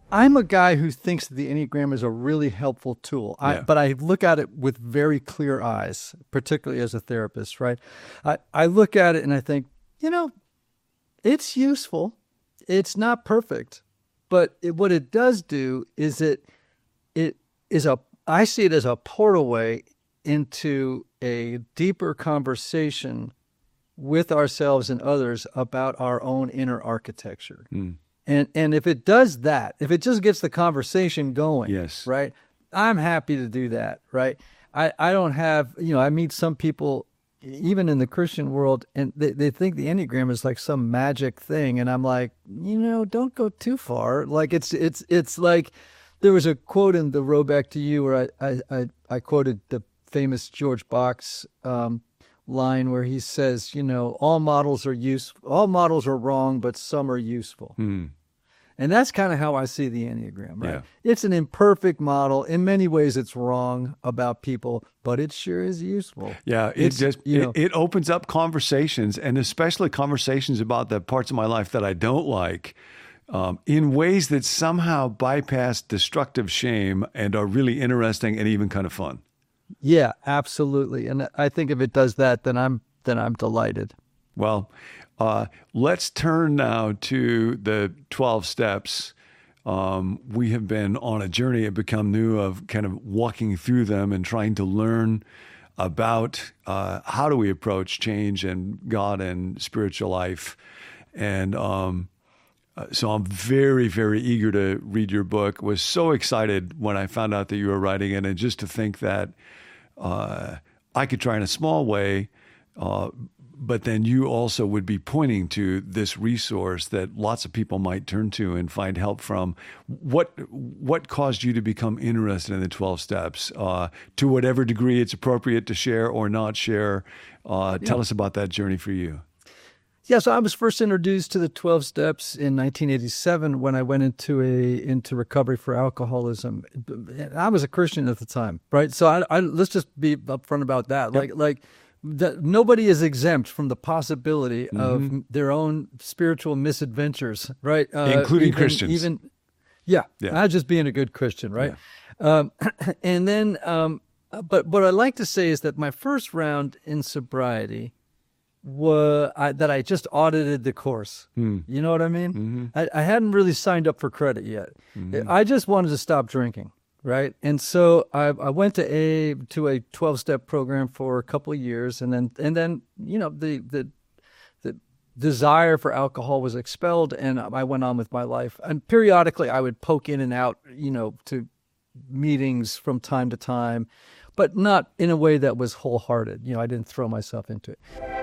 I'm a guy who thinks that the Enneagram is a really helpful tool. Yeah. But I look at it with very clear eyes, particularly as a therapist, right? I look at it and I think, it's useful. It's not perfect. But what it does do is I see it as a portalway into a deeper conversation with ourselves and others about our own inner architecture. Mm. And if it does that, if it just gets the conversation going, Yes. right, I'm happy to do that, right? I don't have, I meet some people, even in the Christian world, and they think the Enneagram is like some magic thing. And I'm like, don't go too far. Like it's like, there was a quote in The Road Back to You where I quoted the famous George Box line where he says, all models are wrong, but some are useful. Mm. And that's kind of how I see the Enneagram, right? Yeah. It's an imperfect model. In many ways, it's wrong about people, but it sure is useful. Yeah, it opens up conversations, and especially conversations about the parts of my life that I don't like, in ways that somehow bypass destructive shame and are really interesting and even kind of fun. Yeah, absolutely. And I think if it does that, then I'm delighted. Well, let's turn now to the 12 steps. We have been on a journey at Become New of kind of walking through them and trying to learn about how do we approach change and God and spiritual life. And so I'm very, very eager to read your book. Was so excited when I found out that you were writing it, and just to think that I could try in a small way, but then you also would be pointing to this resource that lots of people might turn to and find help from. What caused you to become interested in the 12 steps? To whatever degree it's appropriate to share or not share, tell us about that journey for you. Yeah, so I was first introduced to the 12 steps in 1987 when I went into recovery for alcoholism. I was a Christian at the time, right? So I let's just be upfront about that. Yep. Nobody is exempt from the possibility of their own spiritual misadventures, right? Including Christians. Not just being a good Christian, right? Yeah. And then, but what I like to say is that my first round in sobriety that I just audited the course. You know what I mean? Mm-hmm. I hadn't really signed up for credit yet. Mm-hmm. I just wanted to stop drinking, right? And so I went to a 12-step program for a couple of years, and then the desire for alcohol was expelled, and I went on with my life. And periodically, I would poke in and out, to meetings from time to time, but not in a way that was wholehearted. I didn't throw myself into it.